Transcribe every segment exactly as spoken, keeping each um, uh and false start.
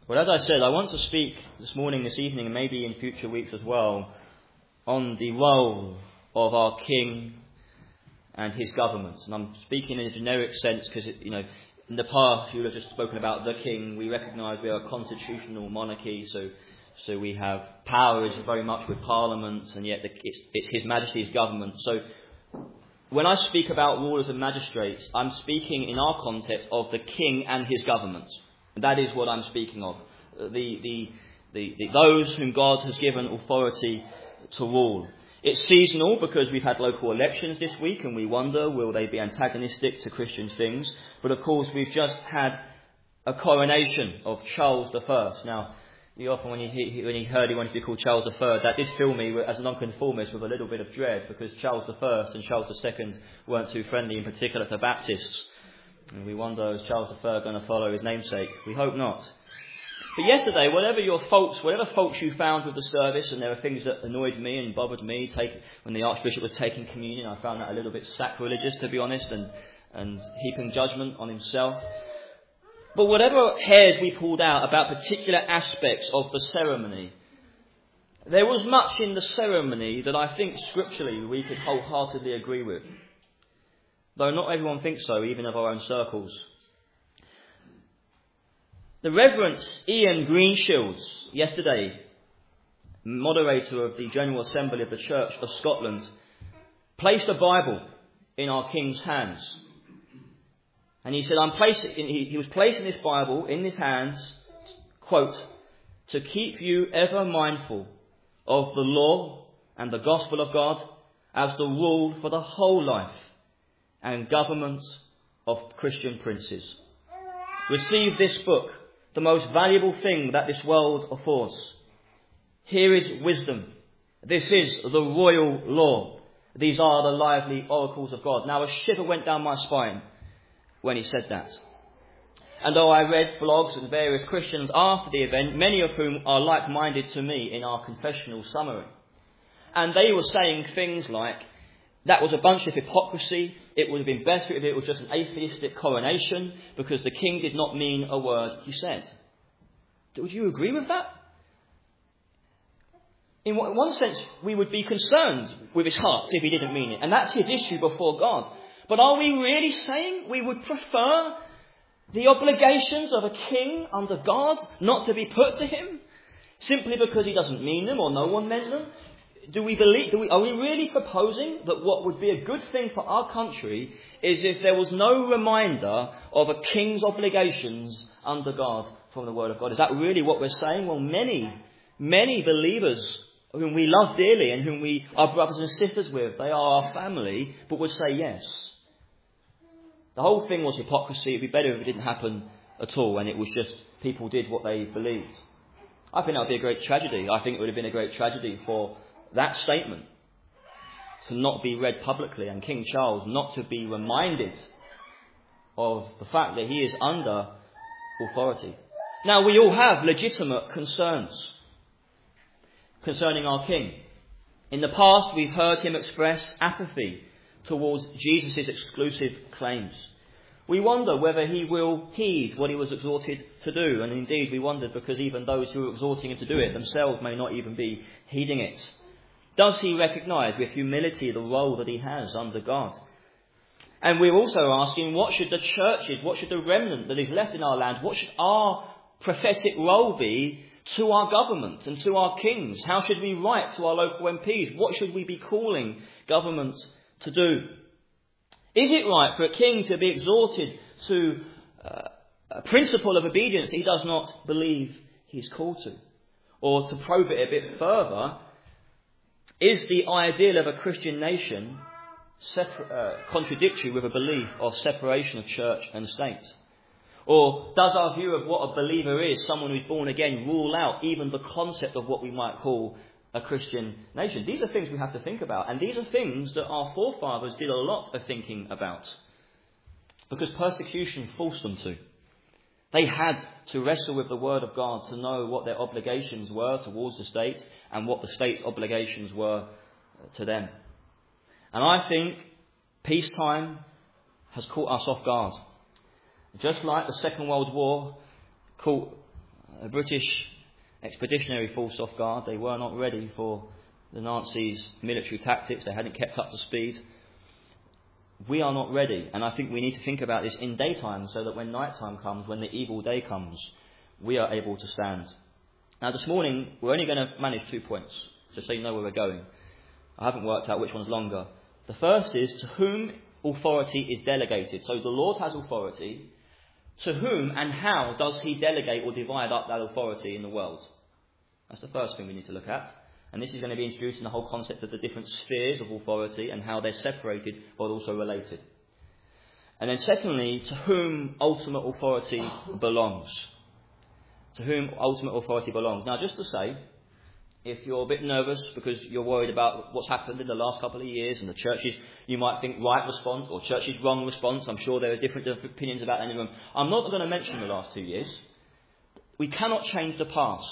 Well, as I said, I want to speak this morning, this evening, and maybe in future weeks as well, on the role of our King and his government. And I'm speaking in a generic sense because, you know, in the past you would have just spoken about the King. We recognise we are a constitutional monarchy, so so we have powers very much with Parliament, and yet the, it's, it's His Majesty's government. So when I speak about rulers and magistrates, I'm speaking in our context of the King and his government. And that is what I'm speaking of. The, the, the, the, those whom God has given authority to rule. It's seasonal because we've had local elections this week and we wonder, will they be antagonistic to Christian things? But of course we've just had a coronation of Charles the First. Now, you often when you, he, when you heard he wanted to be called Charles the Third, that did fill me as a nonconformist with a little bit of dread, because Charles the First and Charles the Second weren't too friendly, in particular to Baptists. And we wonder, is Charles the Third going to follow his namesake? We hope not. But yesterday, whatever your faults, whatever faults you found with the service, and there are things that annoyed me and bothered me, take, when the Archbishop was taking communion, I found that a little bit sacrilegious, to be honest, and, and heaping judgment on himself. But whatever hairs we pulled out about particular aspects of the ceremony, there was much in the ceremony that I think scripturally we could wholeheartedly agree with. Though not everyone thinks so, even of our own circles. The Reverend Ian Greenshields, yesterday, moderator of the General Assembly of the Church of Scotland, placed a Bible in our King's hands. And he said, I'm placing, he, he was placing this Bible in his hands, quote, to keep you ever mindful of the law and the gospel of God as the rule for the whole life and government of Christian princes. Receive this book, the most valuable thing that this world affords. Here is wisdom. This is the royal law. These are the lively oracles of God. Now a shiver went down my spine when he said that. And though I read blogs and various Christians after the event, many of whom are like-minded to me in our confessional summary, and they were saying things like, that was a bunch of hypocrisy. It would have been better if it was just an atheistic coronation, because the King did not mean a word he said. Would you agree with that? In one sense, we would be concerned with his heart if he didn't mean it. And that's his issue before God. But are we really saying we would prefer the obligations of a king under God not to be put to him, simply because he doesn't mean them or no one meant them? Do we believe, do we, are we really proposing that what would be a good thing for our country is if there was no reminder of a king's obligations under God from the Word of God? Is that really what we're saying? Well, many, many believers whom we love dearly and whom we are brothers and sisters with, they are our family, but would say yes. The whole thing was hypocrisy. It would be better if it didn't happen at all and it was just people did what they believed. I think that would be a great tragedy. I think it would have been a great tragedy for that statement to not be read publicly and King Charles not to be reminded of the fact that he is under authority. Now, we all have legitimate concerns concerning our King. In the past, we've heard him express apathy towards Jesus' exclusive claims. We wonder whether he will heed what he was exhorted to do, and indeed we wondered because even those who are exhorting him to do it themselves may not even be heeding it. Does he recognise with humility the role that he has under God? And we're also asking, what should the churches, what should the remnant that is left in our land, what should our prophetic role be to our government and to our kings? How should we write to our local M Ps? What should we be calling government to do? Is it right for a king to be exhorted to uh, a principle of obedience he does not believe he's called to? Or to probe it a bit further, is the ideal of a Christian nation separ- uh, contradictory with a belief of separation of church and state? Or does our view of what a believer is, someone who's born again, rule out even the concept of what we might call a Christian nation? These are things we have to think about, and these are things that our forefathers did a lot of thinking about because persecution forced them to. They had to wrestle with the Word of God to know what their obligations were towards the state and what the state's obligations were to them. And I think peacetime has caught us off guard. Just like the Second World War caught a British expeditionary force off guard. They were not ready for the Nazis' military tactics. They hadn't kept up to speed. We are not ready, and I think we need to think about this in daytime so that when nighttime comes, when the evil day comes, we are able to stand. Now this morning, we're only going to manage two points, just so you know where we're going. I haven't worked out which one's longer. The first is to whom authority is delegated. So the Lord has authority. To whom and how does he delegate or divide up that authority in the world? That's the first thing we need to look at. And this is going to be introduced in the whole concept of the different spheres of authority and how they're separated but also related. And then secondly, to whom ultimate authority belongs. To whom ultimate authority belongs. Now just to say, if you're a bit nervous because you're worried about what's happened in the last couple of years and the church's, you might think, right response or church's wrong response. I'm sure there are different opinions about any of them. I'm not going to mention the last two years. We cannot change the past.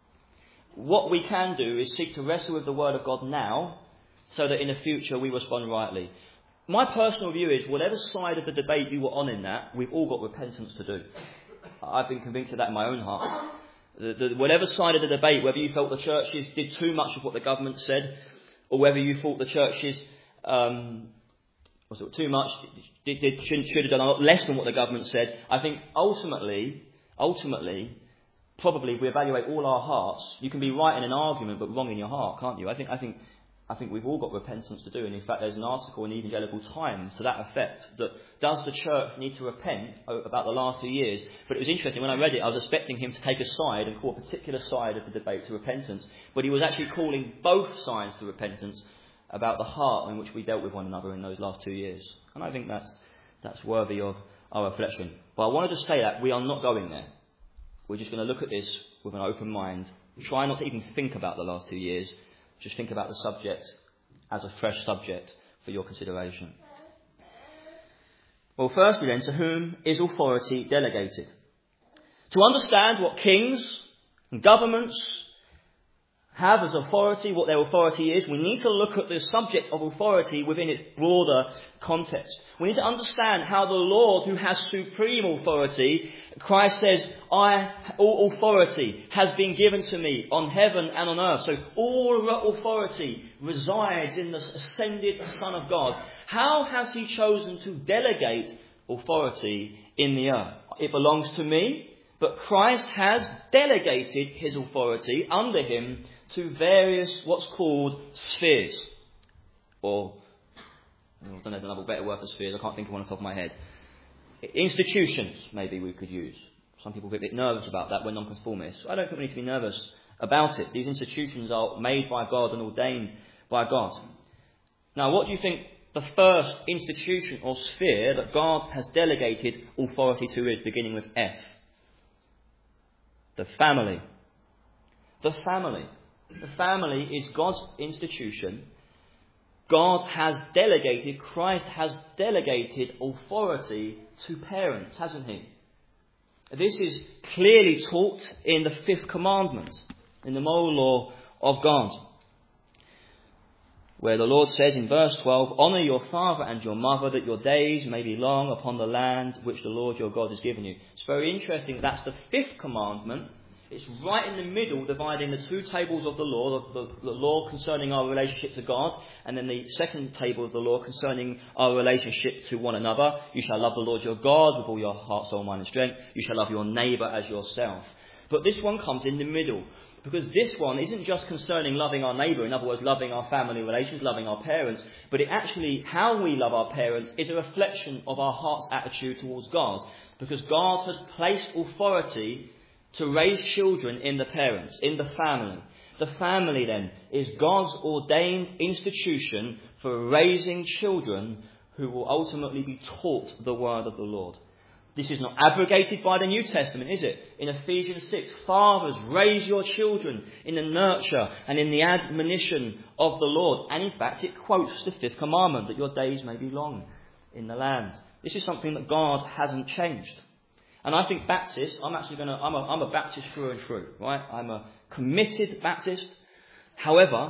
What we can do is seek to wrestle with the Word of God now so that in the future we respond rightly. My personal view is whatever side of the debate you were on in that, we've all got repentance to do. I've been convinced of that in my own heart. The, the, whatever side of the debate, whether you felt the churches did too much of what the government said, or whether you thought the churches um, was it too much, did, did, should, should have done a lot less than what the government said, I think ultimately, ultimately, probably if we evaluate all our hearts, you can be right in an argument but wrong in your heart, can't you? I think I think I think we've all got repentance to do, and in fact there's an article in Evangelical Times to that effect, that does the church need to repent about the last few years? But it was interesting, when I read it, I was expecting him to take a side and call a particular side of the debate to repentance, but he was actually calling both sides to repentance about the heart in which we dealt with one another in those last two years. And I think that's that's worthy of our reflection. But I wanted to say that we are not going there. We're just going to look at this with an open mind. Try not to even think about the last two years. Just think about the subject as a fresh subject for your consideration. Well, firstly then, to whom is authority delegated? To understand what kings and governments have as authority, what their authority is, we need to look at the subject of authority within its broader context. We need to understand how the Lord, who has supreme authority, Christ says, I, all authority has been given to me on heaven and on earth. So all authority resides in the ascended Son of God. How has he chosen to delegate authority in the earth? It belongs to me, but Christ has delegated his authority under him to various what's called spheres. Or, I don't know if there's another better word for spheres, I can't think of one off the top of my head. Institutions, maybe we could use. Some people get a bit nervous about that when nonconformists. I don't think we need to be nervous about it. These institutions are made by God and ordained by God. Now, what do you think the first institution or sphere that God has delegated authority to is, beginning with F? The family. The family. The family is God's institution. God has delegated, Christ has delegated authority to parents, hasn't he? This is clearly taught in the fifth commandment, in the moral law of God, where the Lord says in verse twelve, honour your father and your mother, that your days may be long upon the land which the Lord your God has given you. It's very interesting, that's the fifth commandment. It's right in the middle, dividing the two tables of the law, the, the, the law concerning our relationship to God, and then the second table of the law concerning our relationship to one another. You shall love the Lord your God with all your heart, soul, mind and strength. You shall love your neighbour as yourself. But this one comes in the middle, because this one isn't just concerning loving our neighbour, in other words, loving our family relations, loving our parents, but it actually, how we love our parents is a reflection of our heart's attitude towards God, because God has placed authority to raise children in the parents, in the family. The family then is God's ordained institution for raising children who will ultimately be taught the word of the Lord. This is not abrogated by the New Testament, is it? In Ephesians six, fathers, raise your children in the nurture and in the admonition of the Lord. And in fact, it quotes the fifth commandment, that your days may be long in the land. This is something that God hasn't changed. And I think Baptists, I'm actually going to, I'm a, I'm a Baptist through and through, right? I'm a committed Baptist. However,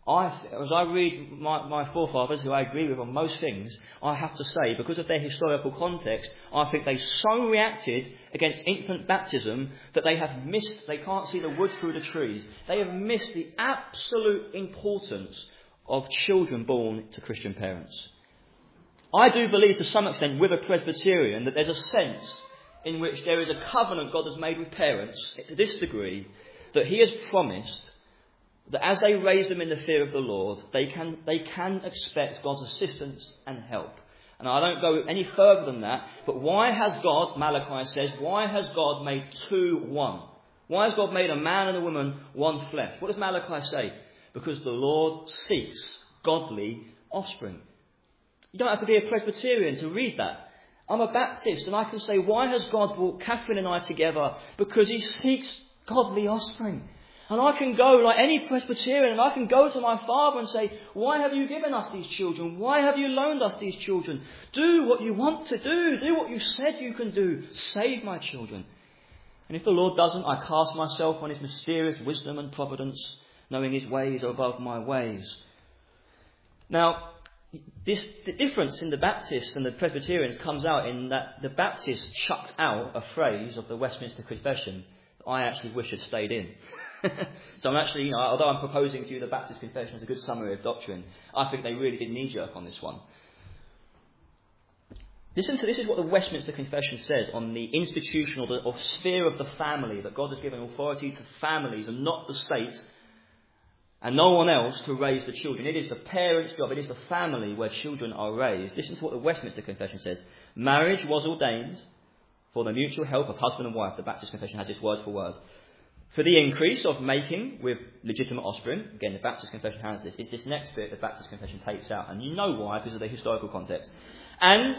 I, as I read my, my forefathers, who I agree with on most things, I have to say, because of their historical context, I think they so reacted against infant baptism that they have missed, they can't see the wood through the trees. They have missed the absolute importance of children born to Christian parents. I do believe to some extent with a Presbyterian that there's a sense in which there is a covenant God has made with parents to this degree that he has promised that as they raise them in the fear of the Lord, they can, they can expect God's assistance and help. And I don't go any further than that, but why has God, Malachi says, why has God made two one? Why has God made a man and a woman one flesh? What does Malachi say? Because the Lord seeks godly offspring. You don't have to be a Presbyterian to read that. I'm a Baptist, and I can say, why has God brought Catherine and I together? Because he seeks godly offspring. And I can go, like any Presbyterian, and I can go to my father and say, why have you given us these children? Why have you loaned us these children? Do what you want to do. Do what you said you can do. Save my children. And if the Lord doesn't, I cast myself on his mysterious wisdom and providence, knowing his ways are above my ways. Now, this, the difference in the Baptists and the Presbyterians comes out in that the Baptists chucked out a phrase of the Westminster Confession that I actually wish had stayed in. So I'm actually, you know, although I'm proposing to you the Baptist Confession as a good summary of doctrine, I think they really did knee-jerk on this one. Listen to this is what the Westminster Confession says on the institutional the, or sphere of the family, that God has given authority to families and not the state and no one else to raise the children. It is the parents' job, it is the family where children are raised. Listen to what the Westminster Confession says. Marriage was ordained for the mutual help of husband and wife. The Baptist Confession has this word for word. For the increase of making with legitimate offspring. Again, the Baptist Confession has this. It's this next bit the Baptist Confession takes out. And you know why, because of the historical context. And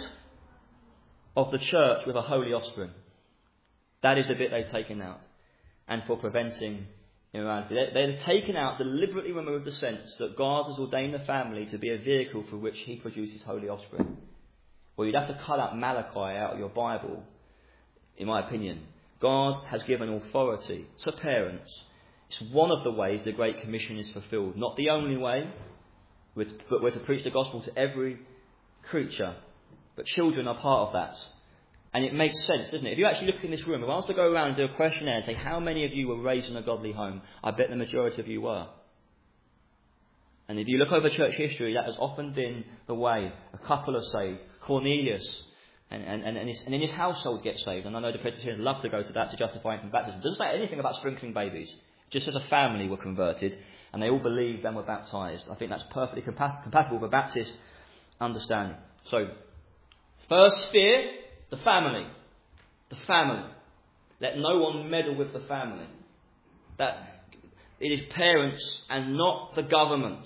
of the church with a holy offspring. That is the bit they've taken out. And for preventing immorality. They've taken out, deliberately removed the sense that God has ordained the family to be a vehicle for which he produces holy offspring. Well, you'd have to cut out Malachi out of your Bible, in my opinion. God has given authority to parents. It's one of the ways the Great Commission is fulfilled. Not the only way, but we're to preach the gospel to every creature. But children are part of that. And it makes sense, doesn't it? If you actually look in this room, if I was to go around and do a questionnaire and say, how many of you were raised in a godly home? I bet the majority of you were. And if you look over church history, that has often been the way. A couple are saved. Cornelius and, and, and, and, his, and in his household gets saved. And I know the Presbyterians love to go to that to justify infant baptism. It doesn't say anything about sprinkling babies. It just says a family were converted and they all believed and were baptised. I think that's perfectly compat- compatible with a Baptist understanding. So, first sphere, the family. The family. Let no one meddle with the family. That it is parents and not the government.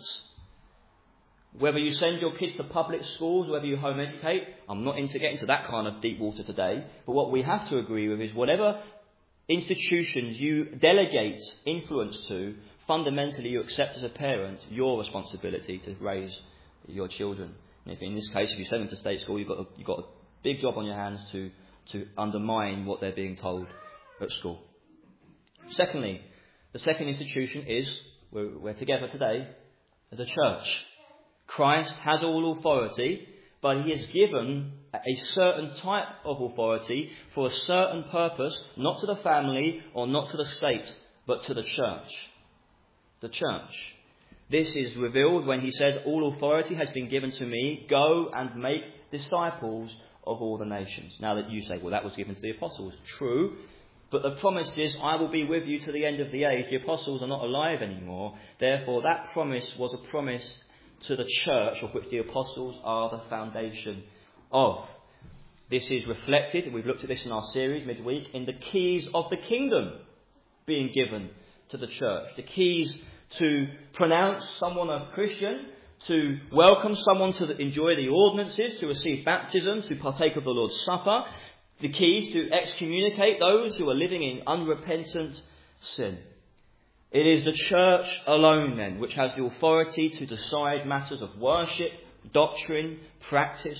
Whether you send your kids to public schools, whether you home educate, I'm not into getting to that kind of deep water today. But what we have to agree with is whatever institutions you delegate influence to, fundamentally you accept as a parent your responsibility to raise your children. And if in this case, if you send them to state school, you've got a, you've got a big job on your hands to, to undermine what they're being told at school. Secondly, the second institution is, we're, we're together today, the church. Christ has all authority, but he has given a certain type of authority for a certain purpose, not to the family or not to the state, but to the church. The church. This is revealed when he says, all authority has been given to me, go and make disciples of all the nations. Now that you say, well, that was given to the apostles. True. But the promise is, I will be with you to the end of the age. The apostles are not alive anymore. Therefore, that promise was a promise to the church of which the apostles are the foundation of. This is reflected, and we've looked at this in our series midweek, in the keys of the kingdom being given to the church. The keys to pronounce someone a Christian, to welcome someone to the, enjoy the ordinances, to receive baptism, to partake of the Lord's Supper. The keys to excommunicate those who are living in unrepentant sin. It is the church alone then which has the authority to decide matters of worship, doctrine, practice.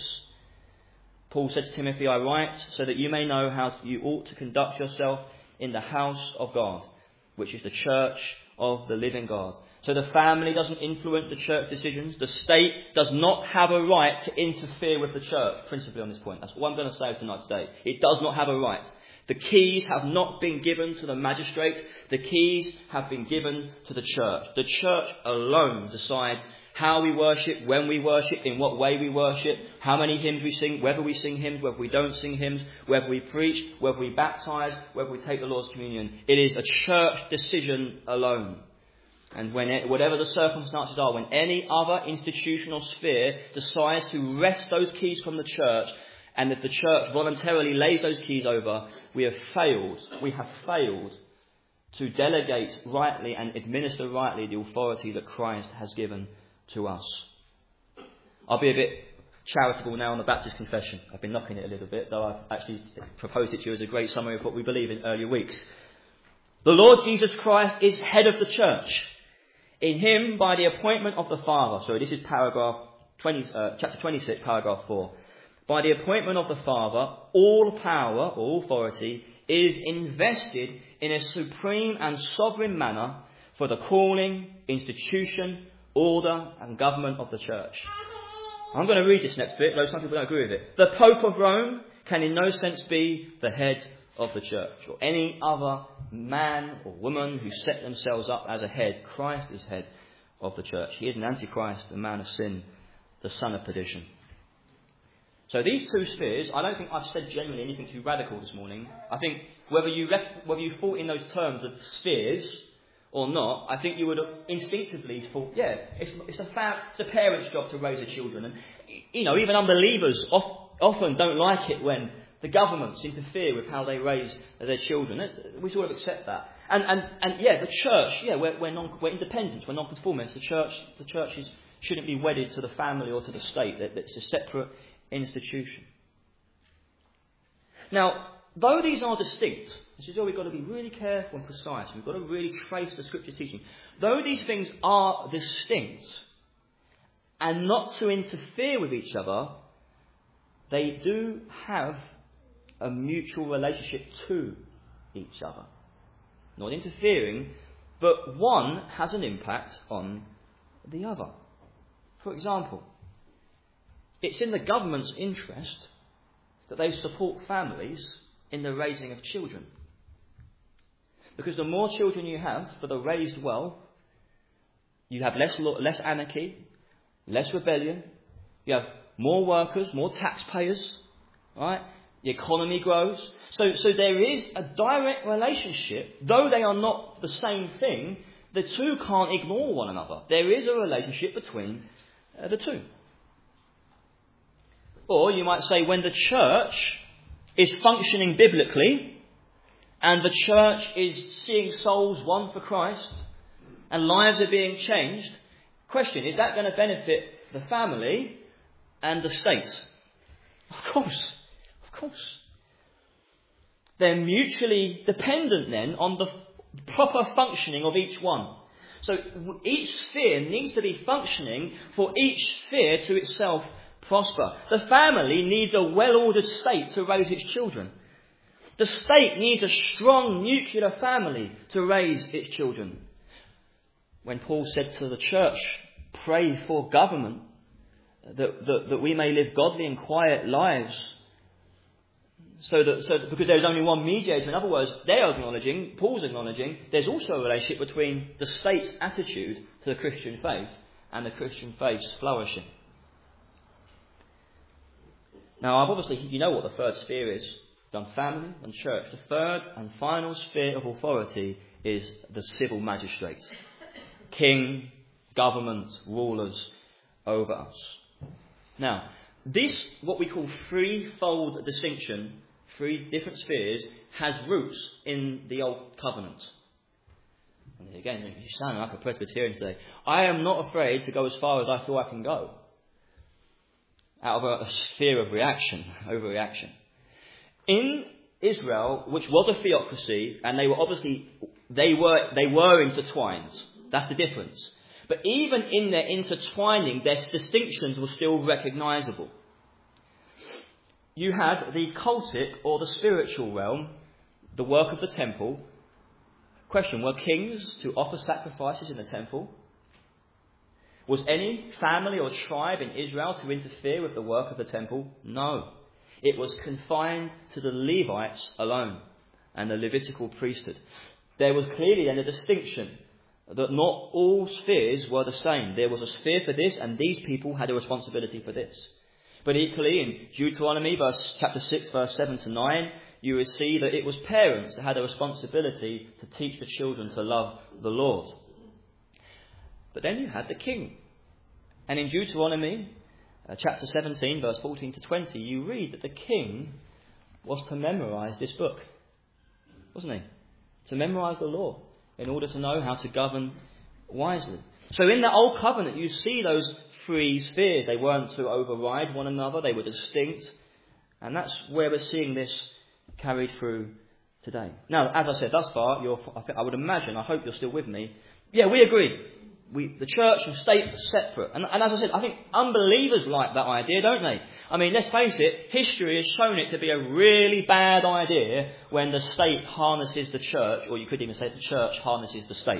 Paul said to Timothy, I write so that you may know how you ought to conduct yourself in the house of God, which is the church of the living God. So the family doesn't influence the church decisions. The state does not have a right to interfere with the church, principally on this point. That's what I'm going to say tonight today. It does not have a right. The keys have not been given to the magistrate. The keys have been given to the church. The church alone decides how we worship, when we worship, in what way we worship, how many hymns we sing, whether we sing hymns, whether we don't sing hymns, whether we preach, whether we baptize, whether we take the Lord's communion. It is a church decision alone. And when it, whatever the circumstances are, when any other institutional sphere decides to wrest those keys from the church, and if the church voluntarily lays those keys over, we have failed. We have failed to delegate rightly and administer rightly the authority that Christ has given to us. I'll be a bit charitable now on the Baptist Confession. I've been knocking it a little bit, though I've actually proposed it to you as a great summary of what we believe in earlier weeks. The Lord Jesus Christ is head of the church. In him, by the appointment of the Father, so this is paragraph twenty, uh, chapter twenty-six, paragraph four. By the appointment of the Father, all power or authority is invested in a supreme and sovereign manner for the calling, institution, order and government of the church. I'm going to read this next bit, though some people don't agree with it. The Pope of Rome can in no sense be the head of the church, or any other man or woman who set themselves up as a head. Christ is head of the church. He is an antichrist, a man of sin, the son of perdition. So these two spheres, I don't think I've said generally anything too radical this morning. I think whether you rec- whether you thought in those terms of spheres or not, I think you would have instinctively thought, yeah, it's, it's, a fa- it's a parent's job to raise their children. And, you know, even unbelievers of, often don't like it when the governments interfere with how they raise their children. We sort of accept that. And, and, and yeah, the church, yeah, we're, we're, non, we're independent, we're non-conformists. The church, the church is, shouldn't be wedded to the family or to the state. It's a separate institution. Now, though these are distinct, this is where we've got to be really careful and precise. We've got to really trace the Scripture teaching. Though these things are distinct and not to interfere with each other, they do have a mutual relationship to each other. Not interfering, but one has an impact on the other. For example, it's in the government's interest that they support families in the raising of children. Because the more children you have that are raised well, you have less less anarchy, less rebellion, you have more workers, more taxpayers, right? The economy grows. So, so there is a direct relationship, though they are not the same thing, the two can't ignore one another. There is a relationship between uh, the two. Or you might say when the church is functioning biblically and the church is seeing souls won for Christ and lives are being changed, question, is that going to benefit the family and the state? Of course, of course. They're mutually dependent then on the proper functioning of each one. So each sphere needs to be functioning for each sphere to itself prosper. The family needs a well-ordered state to raise its children. The state needs a strong nuclear family to raise its children. When Paul said to the church, pray for government, that, that, that we may live godly and quiet lives, so that, so that because there is only one mediator, in other words, they're acknowledging, Paul's acknowledging, there's also a relationship between the state's attitude to the Christian faith and the Christian faith's flourishing. Now, I've obviously, you know what the third sphere is. Done family and church. The third and final sphere of authority is the civil magistrate. King, government, rulers over us. Now, this, what we call threefold distinction, three different spheres, has roots in the Old Covenant. And again, you sound like a Presbyterian today. I am not afraid to go as far as I feel I can go. Out of a, a sphere of reaction, overreaction. In Israel, which was a theocracy, and they were obviously, they were, they were intertwined. That's the difference. But even in their intertwining, their distinctions were still recognisable. You had the cultic or the spiritual realm, the work of the temple, Question, were kings to offer sacrifices in the temple? Was any family or tribe in Israel to interfere with the work of the temple? No. It was confined to the Levites alone and the Levitical priesthood. There was clearly then a distinction that not all spheres were the same. There was a sphere for this, and these people had a responsibility for this. But equally in Deuteronomy verse, chapter six, verse seven to nine, you will see that it was parents that had a responsibility to teach the children to love the Lord. But then you had the king. And in Deuteronomy uh, chapter seventeen, verse fourteen to twenty, you read that the king was to memorise this book, wasn't he? To memorise the law in order to know how to govern wisely. So in the Old Covenant, you see those three spheres. They weren't to override one another. They were distinct. And that's where we're seeing this carried through today. Now, as I said thus far, you're, I would imagine, I hope you're still with me. Yeah, we agree. We, the church and state are separate. And, and as I said, I think unbelievers like that idea, don't they? I mean, let's face it, history has shown it to be a really bad idea when the state harnesses the church, or you could even say the church harnesses the state.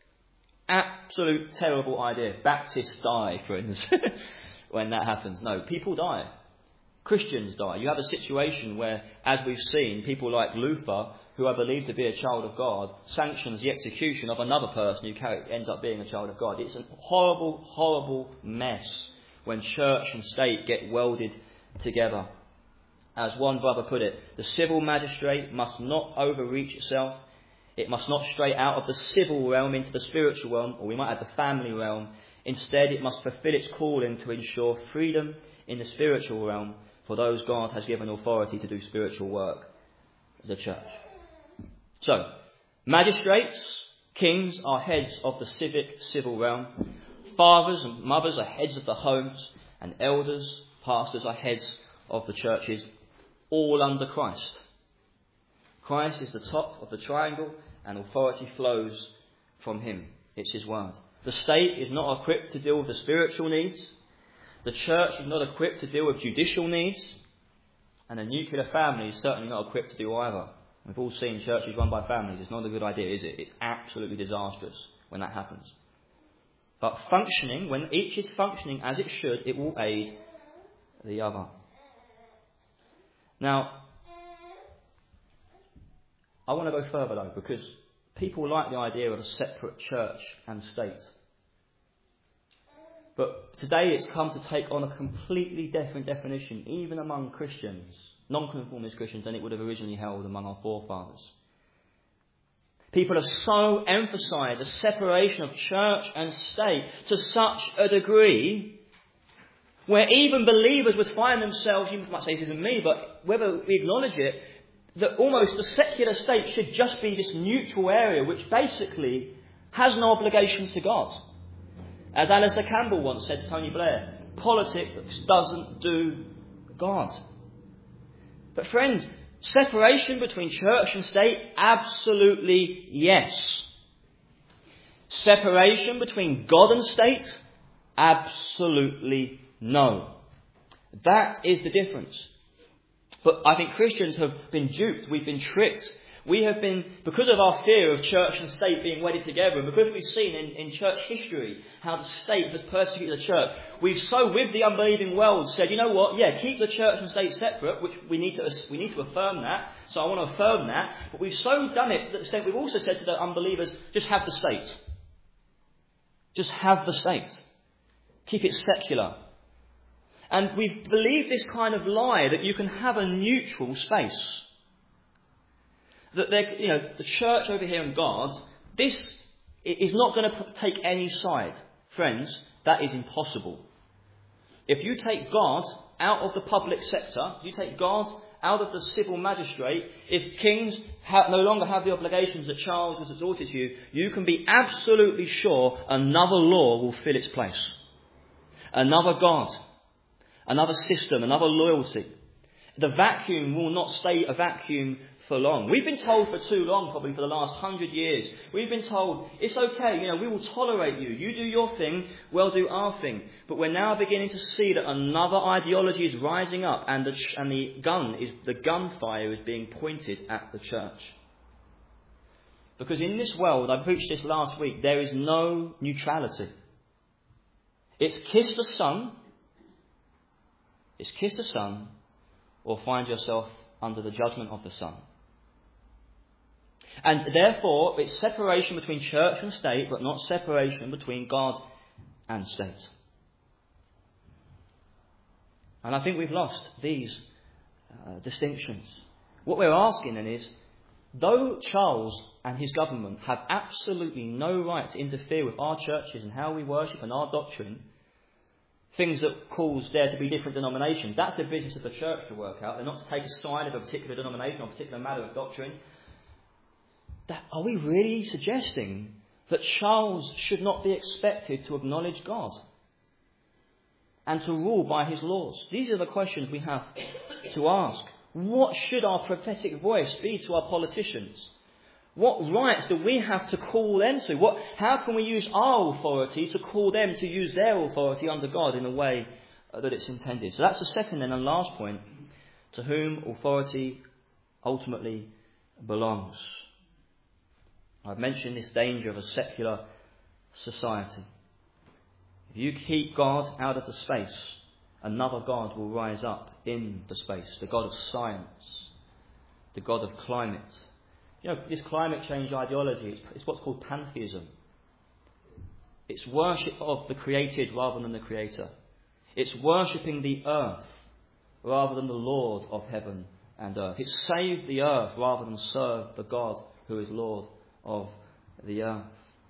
Absolute terrible idea. Baptists die, friends, when that happens. No, people die. Christians die. You have a situation where, as we've seen, people like Luther, who are believed to be a child of God, sanctions the execution of another person who ends up being a child of God. It's a horrible, horrible mess when church and state get welded together. As one brother put it, the civil magistrate must not overreach itself. It must not stray out of the civil realm into the spiritual realm, or we might add the family realm. Instead, it must fulfill its calling to ensure freedom in the spiritual realm for those God has given authority to do spiritual work, the church. So, magistrates, kings are heads of the civic, civil realm. Fathers and mothers are heads of the homes, and elders, pastors are heads of the churches, all under Christ. Christ is the top of the triangle, and authority flows from him. It's his word. The state is not equipped to deal with the spiritual needs. The church is not equipped to deal with judicial needs. And a nuclear family is certainly not equipped to do either. We've all seen churches run by families. It's not a good idea, is it? It's absolutely disastrous when that happens. But functioning, when each is functioning as it should, it will aid the other. Now, I want to go further though, because people like the idea of a separate church and state. But today it's come to take on a completely different definition, even among Christians, non-conformist Christians, than it would have originally held among our forefathers. People have so emphasised a separation of church and state to such a degree where even believers would find themselves, you might say this isn't me, but whether we acknowledge it, that almost the secular state should just be this neutral area which basically has no obligations to God. As Alistair Campbell once said to Tony Blair, politics doesn't do God. But friends, separation between church and state, absolutely yes. Separation between God and state, absolutely no. That is the difference. But I think Christians have been duped. We've been tricked. We have been, because of our fear of church and state being wedded together, and because we've seen in, in church history how the state has persecuted the church, we've so with the unbelieving world said, you know what, yeah, keep the church and state separate, which we need to we need to affirm that, so I want to affirm that, but we've so done it to the extent we've also said to the unbelievers, just have the state. Just have the state. Keep it secular. And we've believed this kind of lie that you can have a neutral space. That they're, you know, the church over here and God, this is not going to take any side. Friends, that is impossible. If you take God out of the public sector, if you take God out of the civil magistrate, if kings ha- no longer have the obligations that Charles has exhorted to you, you can be absolutely sure another law will fill its place. Another God. Another system, another loyalty. The vacuum will not stay a vacuum for long. We've been told for too long, probably for the last hundred years, we've been told, it's okay, you know, we will tolerate you. You do your thing, we'll do our thing. But we're now beginning to see that another ideology is rising up, and the, and the gun is, the gunfire is being pointed at the church. Because in this world, I preached this last week, there is no neutrality. It's kiss the Son, it's kiss the Son, or find yourself under the judgment of the Son. And therefore, it's separation between church and state, but not separation between God and state. And I think we've lost these uh, distinctions. What we're asking then is, though Charles and his government have absolutely no right to interfere with our churches and how we worship and our doctrine, things that cause there to be different denominations, that's the business of the church to work out. They're not to take a side of a particular denomination or a particular matter of doctrine. That, are we really suggesting that Charles should not be expected to acknowledge God and to rule by his laws? These are the questions we have to ask. What should our prophetic voice be to our politicians? What rights do we have to call them to? What, how can we use our authority to call them to use their authority under God in a way that it's intended? So that's the second and last point, to whom authority ultimately belongs. I've mentioned this danger of a secular society. If you keep God out of the space, another God will rise up in the space. The God of science, the God of climate. You know, this climate change ideology, it's what's called pantheism. It's worship of the created rather than the creator. It's worshipping the earth rather than the Lord of heaven and earth. It's save the earth rather than serve the God who is Lord of the earth.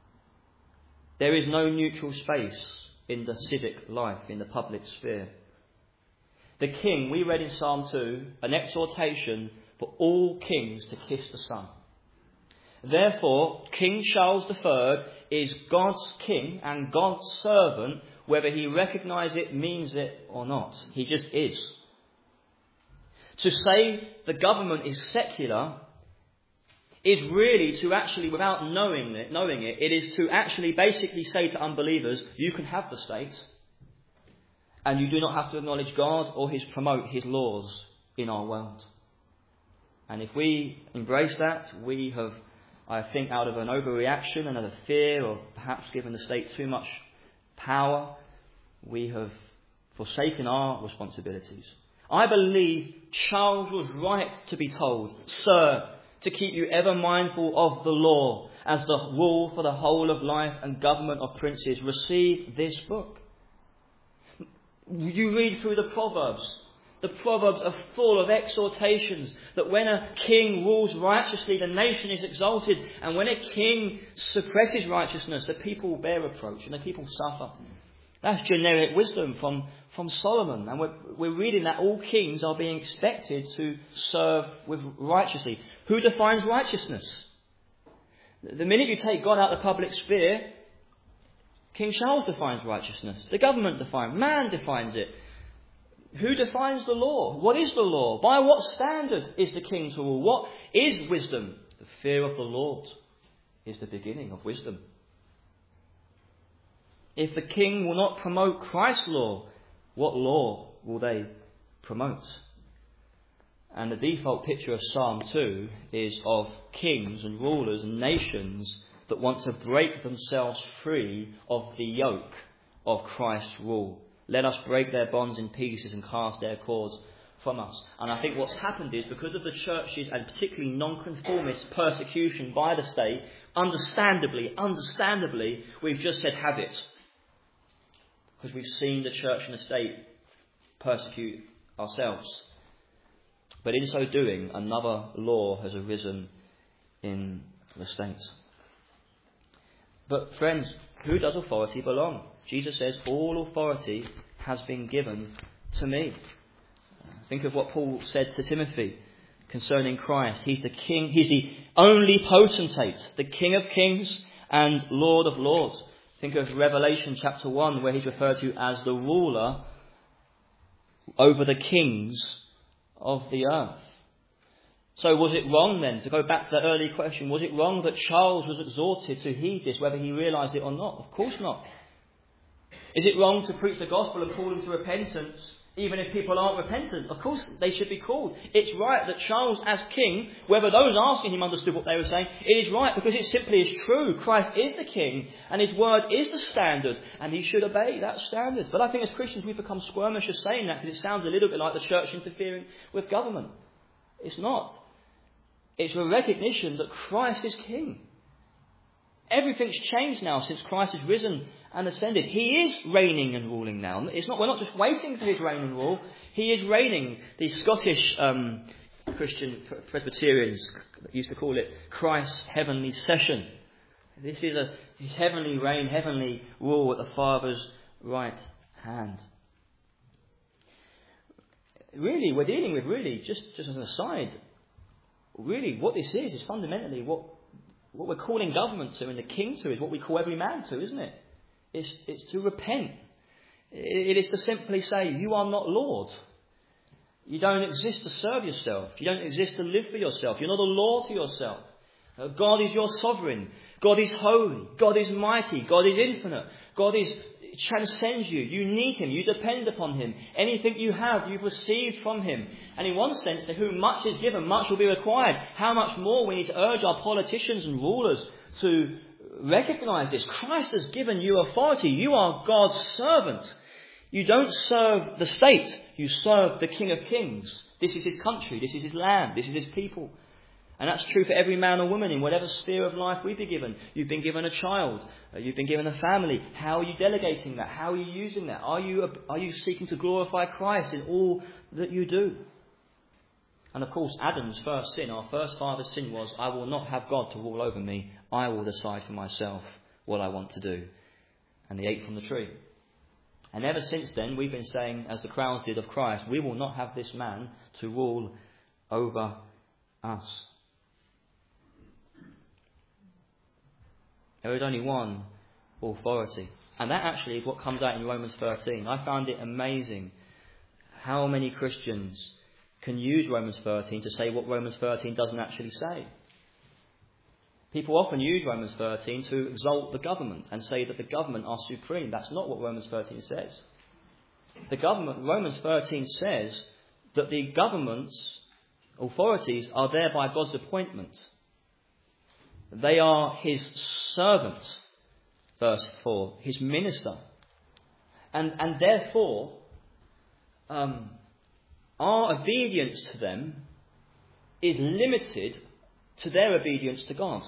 There is no neutral space in the civic life, in the public sphere. The king, we read in Psalm two, an exhortation for all kings to kiss the Son. Therefore, King Charles the Third is God's king and God's servant, whether he recognises it, means it or not. He just is. To say the government is secular is really to actually, without knowing it, knowing it, it is to actually basically say to unbelievers, you can have the state, and you do not have to acknowledge God or his promote his laws in our world. And if we embrace that, we have, I think, out of an overreaction and out of fear of perhaps giving the state too much power, we have forsaken our responsibilities. I believe Charles was right to be told, Sir, to keep you ever mindful of the law as the rule for the whole of life and government of princes. Receive this book. You read through the Proverbs. The Proverbs are full of exhortations that when a king rules righteously, the nation is exalted. And when a king suppresses righteousness, the people bear reproach and the people suffer. That's generic wisdom from, from Solomon. And we're, we're reading that all kings are being expected to serve with righteously. Who defines righteousness? The minute you take God out of the public sphere, King Charles defines righteousness. The government defines, man defines it. Who defines the law? What is the law? By what standard is the king to rule? What is wisdom? The fear of the Lord is the beginning of wisdom. If the king will not promote Christ's law, what law will they promote? And the default picture of Psalm two is of kings and rulers and nations that want to break themselves free of the yoke of Christ's rule. Let us break their bonds in pieces and cast their cords from us. And I think what's happened is, because of the church's and particularly non-conformist persecution by the state, understandably, understandably, we've just said have it. Because we've seen the church and the state persecute ourselves. But in so doing, another law has arisen in the state. But friends, who does authority belong? Jesus says, all authority has been given to me. Think of what Paul said to Timothy concerning Christ. He's the king, he's the only potentate, the King of kings and Lord of lords. Think of Revelation chapter one, where he's referred to as the ruler over the kings of the earth. So was it wrong then, to go back to that early question, was it wrong that Charles was exhorted to heed this, whether he realised it or not? Of course not. Is it wrong to preach the gospel and call him to repentance Even if people aren't repentant, of course they should be called. It's right that Charles, as king, whether those asking him understood what they were saying, it is right because it simply is true. Christ is the king and his word is the standard and he should obey that standard. But I think as Christians we've become squirmish of saying that because it sounds a little bit like the church interfering with government. It's not. It's a recognition that Christ is king. Everything's changed now since Christ has risen and ascended. He is reigning and ruling now. It's not. We're not just waiting for his reign and rule. He is reigning. The Scottish um, Christian Presbyterians used to call it Christ's heavenly session. This is a his heavenly reign, heavenly rule at the Father's right hand. Really, we're dealing with really just just as an aside. Really, what this is is fundamentally what. What we're calling government to and the king to is what we call every man to, isn't it? It's, it's to repent. It is to simply say, you are not Lord. You don't exist to serve yourself. You don't exist to live for yourself. You're not a law to yourself. God is your sovereign. God is holy. God is mighty. God is infinite. God is transcends you. You need him. You depend upon him. Anything you have, you've received from him. And in one sense, to whom much is given, much will be required. How much more we need to urge our politicians and rulers to recognise this. Christ has given you authority. You are God's servant. You don't serve the state. You serve the King of Kings. This is his country. This is his land. This is his people. And that's true for every man or woman in whatever sphere of life we've been given. You've been given a child. You've been given a family. How are you delegating that? How are you using that? Are you, are you seeking to glorify Christ in all that you do? And of course, Adam's first sin, our first father's sin was, I will not have God to rule over me. I will decide for myself what I want to do. And he ate from the tree. And ever since then, we've been saying, as the crowns did of Christ, we will not have this man to rule over us. There is only one authority. And that actually is what comes out in Romans thirteen. I found it amazing how many Christians can use Romans thirteen to say what Romans thirteen doesn't actually say. People often use Romans thirteen to exalt the government and say that the government are supreme. That's not what Romans thirteen says. The government, Romans thirteen says that the government's authorities are there by God's appointment. They are his servants, verse four, his minister. And, and therefore, um, our obedience to them is limited to their obedience to God.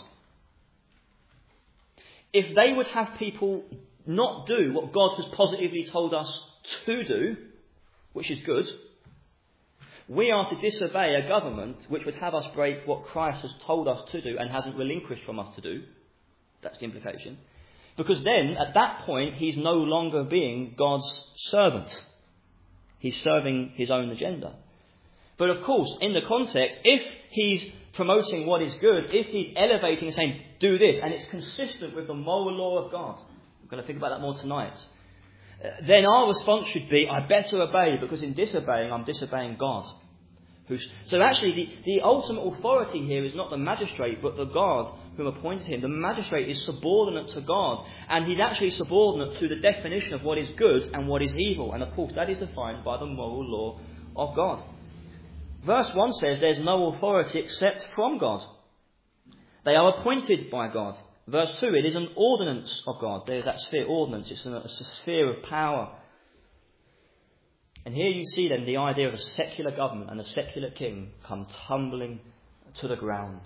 If they would have people not do what God has positively told us to do, which is good, we are to disobey a government which would have us break what Christ has told us to do and hasn't relinquished from us to do. That's the implication. Because then, at that point, he's no longer being God's servant. He's serving his own agenda. But of course, in the context, if he's promoting what is good, if he's elevating and saying, do this, and it's consistent with the moral law of God, I'm going to think about that more tonight, then our response should be, I better obey, because in disobeying, I'm disobeying God. Who's, so actually, the, the ultimate authority here is not the magistrate, but the God who appointed him. The magistrate is subordinate to God, and he's actually subordinate to the definition of what is good and what is evil. And of course, that is defined by the moral law of God. Verse one says there's no authority except from God. They are appointed by God. Verse two, it is an ordinance of God. There's that sphere, ordinance. It's a, it's a sphere of power. And here you see then the idea of a secular government and a secular king come tumbling to the ground.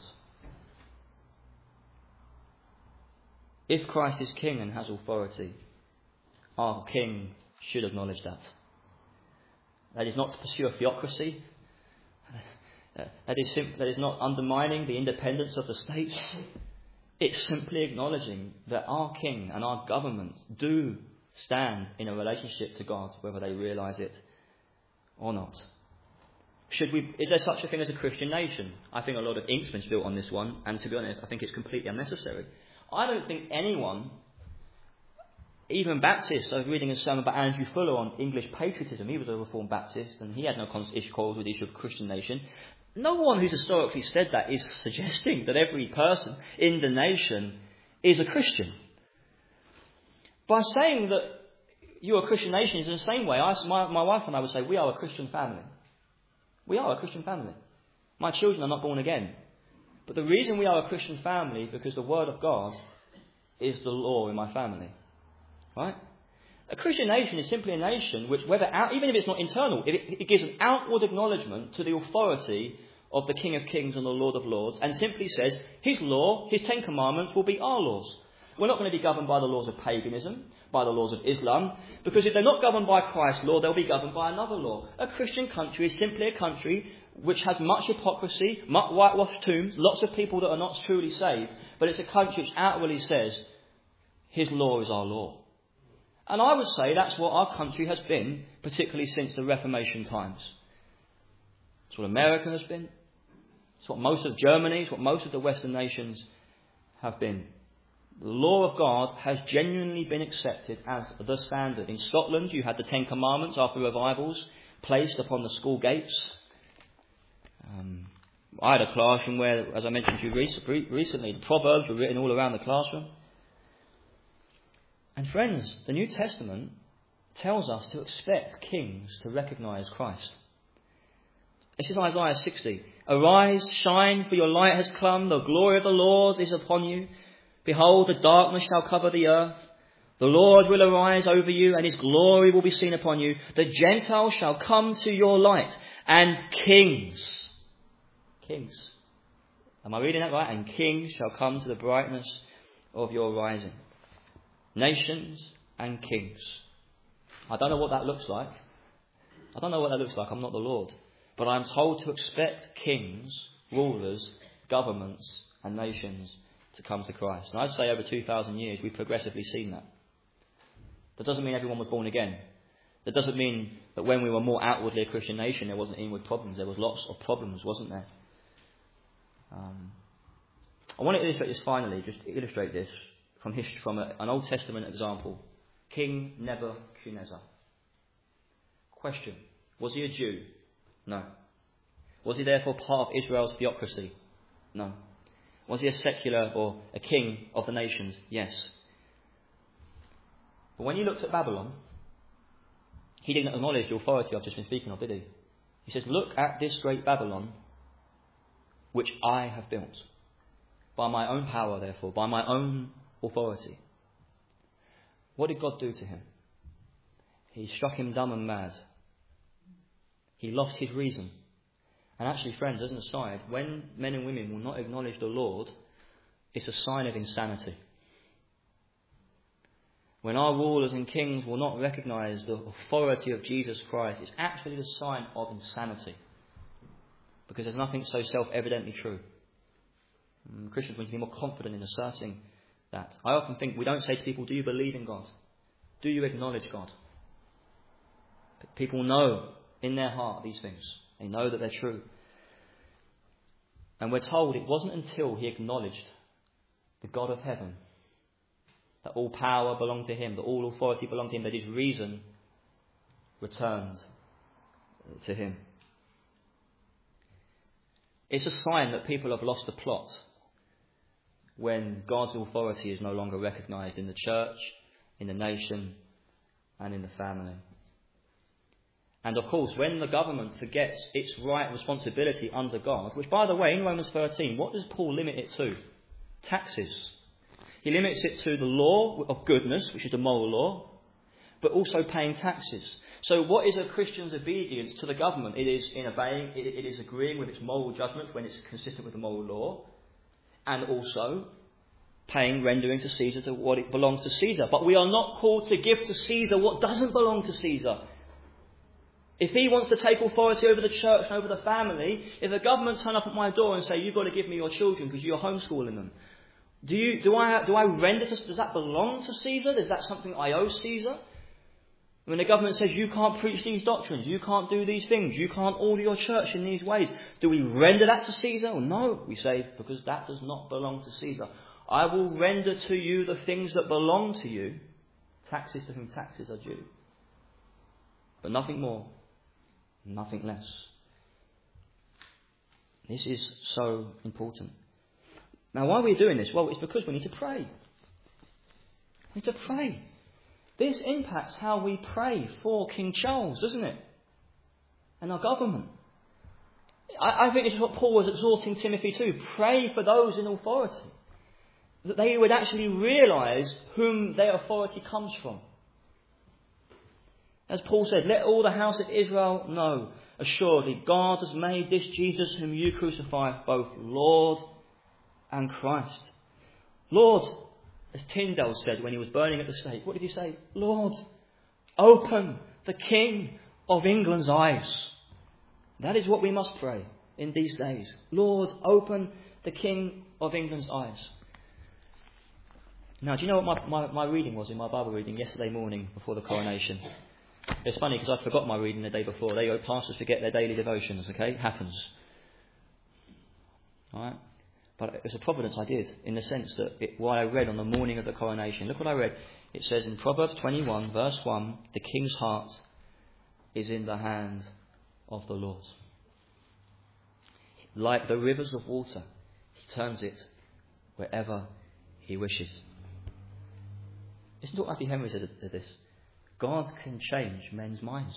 If Christ is king and has authority, our king should acknowledge that. That is not to pursue a theocracy. That is, sim- that is not undermining the independence of the states. It's simply acknowledging that our king and our government do stand in a relationship to God, whether they realise it or not. Should we? Is there such a thing as a Christian nation? I think a lot of ink's been spilled on this one, and to be honest, I think it's completely unnecessary. I don't think anyone, even Baptists, I was reading a sermon by Andrew Fuller on English patriotism. He was a Reformed Baptist, and he had no quarrels with the issue of Christian nation. No one who's historically said that is suggesting that every person in the nation is a Christian. By saying that you're a Christian nation is in the same way. I, my, my wife and I would say we are a Christian family. We are a Christian family. My children are not born again. But the reason we are a Christian family is because the Word of God is the law in my family. Right? A Christian nation is simply a nation which, whether out, even if it's not internal, it, it gives an outward acknowledgement to the authority of the King of Kings and the Lord of Lords, and simply says His law, His Ten Commandments will be our laws. We're not going to be governed by the laws of paganism, by the laws of Islam, because if they're not governed by Christ's law, they'll be governed by another law. A Christian country is simply a country which has much hypocrisy, much whitewashed tombs, lots of people that are not truly saved, but it's a country which outwardly says His law is our law. And I would say that's what our country has been, particularly since the Reformation times. It's what America has been. It's what most of Germany, it's what most of the Western nations have been. The law of God has genuinely been accepted as the standard. In Scotland, you had the Ten Commandments after revivals placed upon the school gates. Um, I had a classroom where, as I mentioned to you recently, the Proverbs were written all around the classroom. And friends, the New Testament tells us to expect kings to recognise Christ. This is Isaiah sixty. Arise, shine, for your light has come, the glory of the Lord is upon you. Behold, the darkness shall cover the earth. The Lord will arise over you, and His glory will be seen upon you. The Gentiles shall come to your light, and kings. Kings. Am I reading that right? And kings shall come to the brightness of your rising. Nations and kings. I don't know what that looks like. I don't know what that looks like. I'm not the Lord. But I'm told to expect kings, rulers, governments and nations to come to Christ. And I'd say over two thousand years we've progressively seen that. That doesn't mean everyone was born again. That doesn't mean that when we were more outwardly a Christian nation there wasn't inward problems. There was lots of problems, wasn't there? Um, I want to illustrate this finally, just illustrate this from history, from a, an Old Testament example. King Nebuchadnezzar. Question. Was he a Jew? No. Was he therefore part of Israel's theocracy? No. Was he a secular or a king of the nations? Yes. But when you looked at Babylon, he didn't acknowledge the authority I've just been speaking of, did he? He says, look at this great Babylon, which I have built. By my own power, therefore, by my own authority. What did God do to him? He struck him dumb and mad. He lost his reason. And actually, friends, as an aside, when men and women will not acknowledge the Lord, it's a sign of insanity. When our rulers and kings will not recognise the authority of Jesus Christ, it's actually the sign of insanity. Because there's nothing so self-evidently true. And Christians need to be more confident in asserting that. I often think we don't say to people, do you believe in God? Do you acknowledge God? But people know in their heart these things. They know that they're true. And we're told it wasn't until he acknowledged the God of heaven, that all power belonged to him, that all authority belonged to him, that his reason returned to him. It's a sign that people have lost the plot when God's authority is no longer recognised in the church, in the nation, and in the family. And of course, when the government forgets its right responsibility under God, which, by the way, in Romans thirteen, what does Paul limit it to? Taxes. He limits it to the law of goodness, which is the moral law, but also paying taxes. So what is a Christian's obedience to the government? It is in obeying, it, it is agreeing with its moral judgment when it's consistent with the moral law, and also paying, rendering to Caesar to what it belongs to Caesar. But we are not called to give to Caesar what doesn't belong to Caesar. If he wants to take authority over the church and over the family, if the government turn up at my door and say, you've got to give me your children because you're homeschooling them, do you do I do I render to, does that belong to Caesar? Is that something I owe Caesar? When the government says you can't preach these doctrines, you can't do these things, you can't order your church in these ways, do we render that to Caesar? Or no, we say, because that does not belong to Caesar. I will render to you the things that belong to you, taxes to whom taxes are due. But nothing more, nothing less. This is so important. Now, why are we doing this? Well, it's because we need to pray. We need to pray. This impacts how we pray for King Charles, doesn't it? And our government. I, I think this is what Paul was exhorting Timothy to. Pray for those in authority. That they would actually realise whom their authority comes from. As Paul said, let all the house of Israel know, assuredly, God has made this Jesus whom you crucified both Lord and Christ. Lord, as Tyndale said when he was burning at the stake, what did he say? Lord, open the King of England's eyes. That is what we must pray in these days. Lord, open the King of England's eyes. Now, do you know what my, my, my reading was in my Bible reading yesterday morning before the coronation? It's funny because I forgot my reading the day before. There you go, pastors forget their daily devotions, okay? It happens. Alright? But it's a providence I did, in the sense that it, what I read on the morning of the coronation, look what I read. It says in Proverbs twenty-one, verse one, the king's heart is in the hand of the Lord. Like the rivers of water, he turns it wherever he wishes. Listen to what Matthew Henry said of this. God can change men's minds.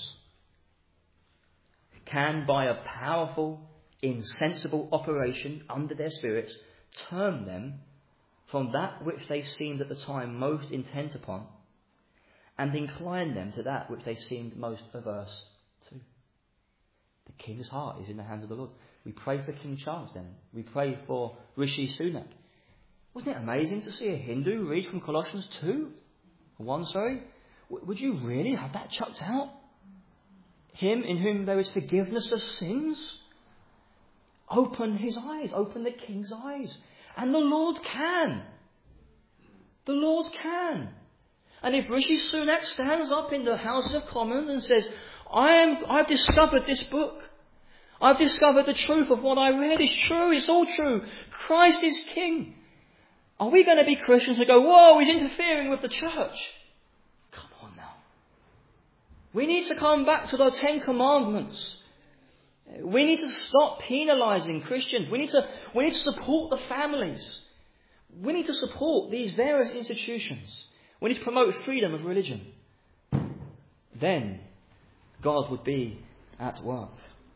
Can, by a powerful, insensible operation under their spirits, turn them from that which they seemed at the time most intent upon, and incline them to that which they seemed most averse to. The king's heart is in the hands of the Lord. We pray for King Charles then. We pray for Rishi Sunak. Wasn't it amazing to see a Hindu read from Colossians two? one, sorry. Would you really have that chucked out? Him in whom there is forgiveness of sins? Open his eyes. Open the king's eyes. And the Lord can. The Lord can. And if Rishi Sunak stands up in the Houses of Commons and says, I am, I've discovered this book. I've discovered the truth of what I read. It's true. It's all true. Christ is king. Are we going to be Christians who go, whoa, he's interfering with the church? Come on now. We need to come back to the Ten Commandments. We need to stop penalising Christians. We need to, we need to support the families. We need to support these various institutions. We need to promote freedom of religion. Then God would be at work.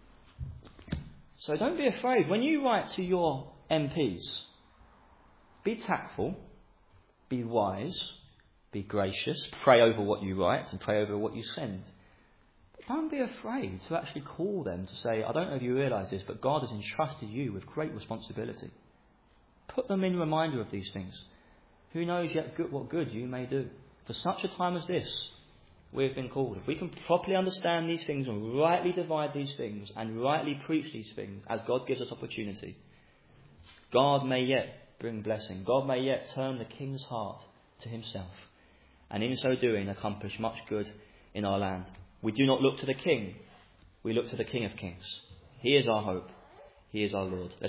So don't be afraid. When you write to your M Ps, be tactful, be wise, be gracious, pray over what you write and pray over what you send. But don't be afraid to actually call them to say, I don't know if you realise this, but God has entrusted you with great responsibility. Put them in reminder of these things. Who knows yet good, what good you may do. For such a time as this, we have been called. If we can properly understand these things and rightly divide these things and rightly preach these things as God gives us opportunity, God may yet bring blessing. God may yet turn the king's heart to himself, and in so doing accomplish much good in our land. We do not look to the king, we look to the King of Kings. He is our hope. He is our Lord. Let's